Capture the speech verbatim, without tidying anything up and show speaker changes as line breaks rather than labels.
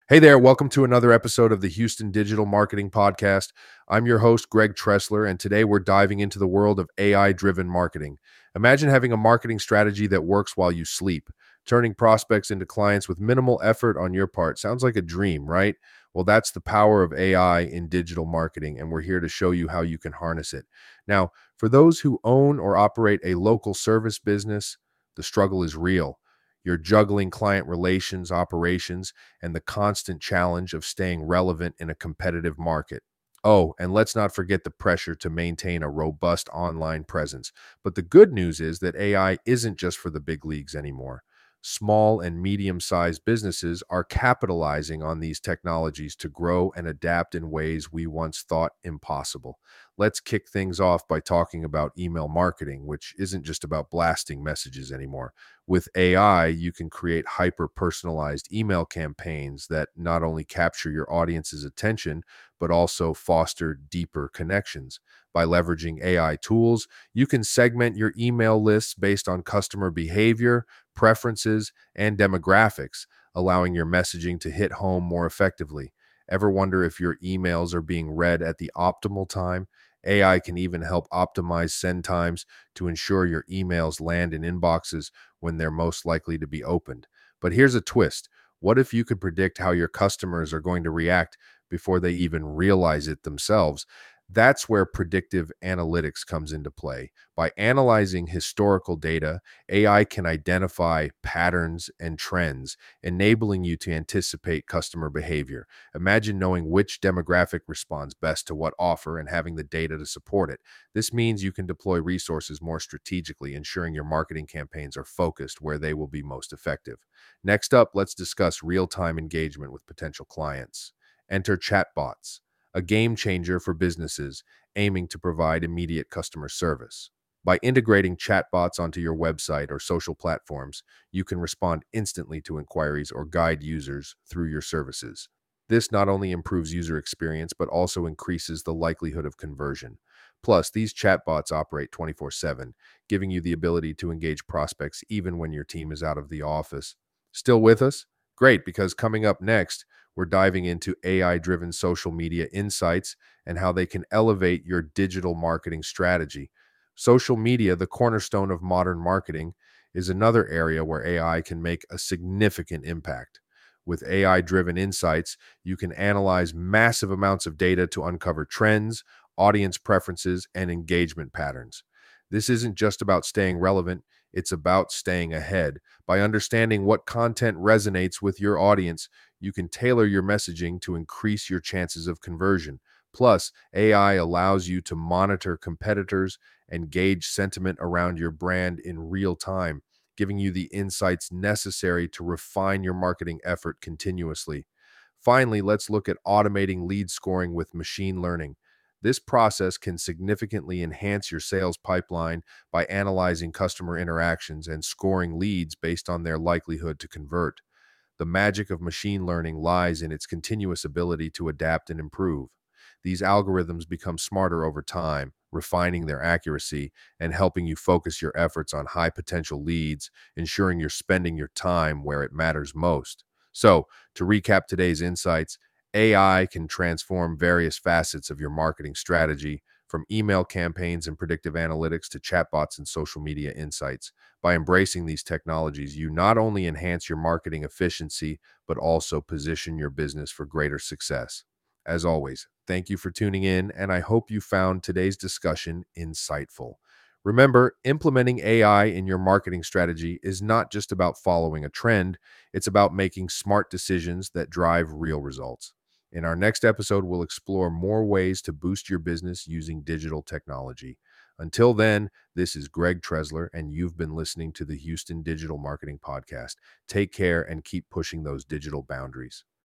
Hey there, welcome to another episode of the Houston Digital Marketing Podcast. I'm your host, Greg Tressler, and today we're diving into the world of A I driven marketing. Imagine having a marketing strategy that works while you sleep, turning prospects into clients with minimal effort on your part. Sounds like a dream, right? Well, that's the power of A I in digital marketing, and we're here to show you how you can harness it. Now, for those who own or operate a local service business, the struggle is real. You're juggling client relations, operations, and the constant challenge of staying relevant in a competitive market. Oh, and let's not forget the pressure to maintain a robust online presence. But the good news is that A I isn't just for the big leagues anymore. Small and medium sized businesses are capitalizing on these technologies to grow and adapt in ways we once thought impossible. Let's kick things off by talking about email marketing, which isn't just about blasting messages anymore. With A I, you can create hyper personalized email campaigns that not only capture your audience's attention, but also foster deeper connections. By leveraging A I tools, you can segment your email lists based on customer behavior, preferences, and demographics, allowing your messaging to hit home more effectively. Ever wonder if your emails are being read at the optimal time? A I can even help optimize send times to ensure your emails land in inboxes when they're most likely to be opened. But here's a twist. What if you could predict how your customers are going to react before they even realize it themselves? That's where predictive analytics comes into play. By analyzing historical data, A I can identify patterns and trends, enabling you to anticipate customer behavior. Imagine knowing which demographic responds best to what offer and having the data to support it. This means you can deploy resources more strategically, ensuring your marketing campaigns are focused where they will be most effective. Next up, let's discuss real-time engagement with potential clients. Enter chatbots, a game changer for businesses aiming to provide immediate customer service. By integrating chatbots onto your website or social platforms, you can respond instantly to inquiries or guide users through your services. This not only improves user experience, but also increases the likelihood of conversion. Plus, these chatbots operate twenty-four seven, giving you the ability to engage prospects even when your team is out of the office. Still with us? Great, because coming up next, we're diving into A I driven social media insights and how they can elevate your digital marketing strategy. Social media, the cornerstone of modern marketing, is another area where A I can make a significant impact. With A I driven insights, you can analyze massive amounts of data to uncover trends, audience preferences, and engagement patterns. This isn't just about staying relevant, it's about staying ahead. By understanding what content resonates with your audience, you can tailor your messaging to increase your chances of conversion. Plus, A I allows you to monitor competitors and gauge sentiment around your brand in real time, giving you the insights necessary to refine your marketing effort continuously. Finally, let's look at automating lead scoring with machine learning. This process can significantly enhance your sales pipeline by analyzing customer interactions and scoring leads based on their likelihood to convert. The magic of machine learning lies in its continuous ability to adapt and improve. These algorithms become smarter over time, refining their accuracy and helping you focus your efforts on high potential leads, ensuring you're spending your time where it matters most. So, to recap today's insights, A I can transform various facets of your marketing strategy, from email campaigns and predictive analytics to chatbots and social media insights. By embracing these technologies, you not only enhance your marketing efficiency, but also position your business for greater success. As always, thank you for tuning in, and I hope you found today's discussion insightful. Remember, implementing A I in your marketing strategy is not just about following a trend, it's about making smart decisions that drive real results. In our next episode, we'll explore more ways to boost your business using digital technology. Until then, this is Greg Tressler, and you've been listening to the Houston Digital Marketing Podcast. Take care and keep pushing those digital boundaries.